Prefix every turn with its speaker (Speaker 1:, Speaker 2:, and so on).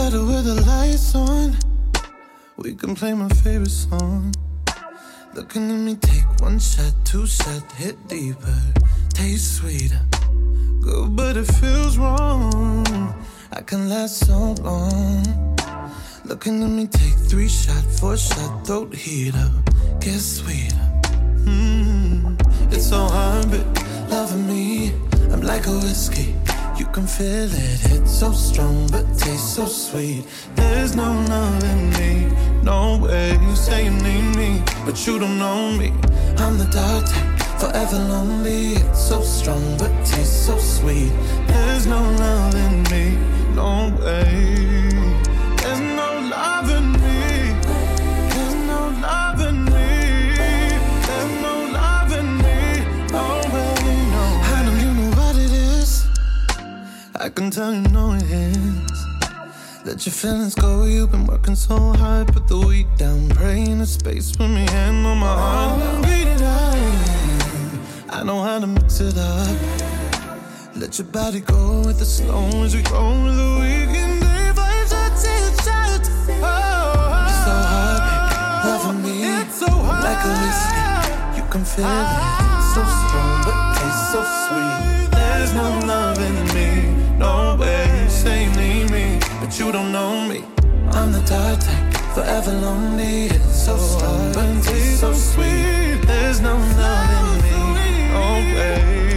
Speaker 1: better with the lights on. We can play my favorite song. Looking at me, take one shot, two shot, hit deeper, taste sweeter. Good, but it feels wrong. I can last so long. Looking at me, take 3 shot, 4 shot, throat heater, get sweeter. It's so hard, but loving me, I'm like a whiskey. You can feel it, it's so strong, but tastes so sweet. There's no love in me, no way. You say you need me, but you don't know me. I'm the dark type, forever lonely. It's so strong, but tastes so sweet. There's no love in me, no way. There's no love in me. There's no love in me. There's no love in me, no way, no way. I know you know what it is. I can tell you know it is. Let your feelings go, you've been working so hard. Put the week down, pray in a space. Put me hand on my heart, now beat it up. I know how to mix it up. Let your body go with the slow as we go with the weekend. Day 5 shots, 6 shots. Oh, it's so hard, baby, loving me. It's so hard, like a whiskey. You can feel it, it's so strong, but tastes so sweet. There's no love in me, no way. You say you need me, but you don't know me. I'm the dark type, forever lonely. It's so strong, but tastes so sweet. There's no love in me, no way.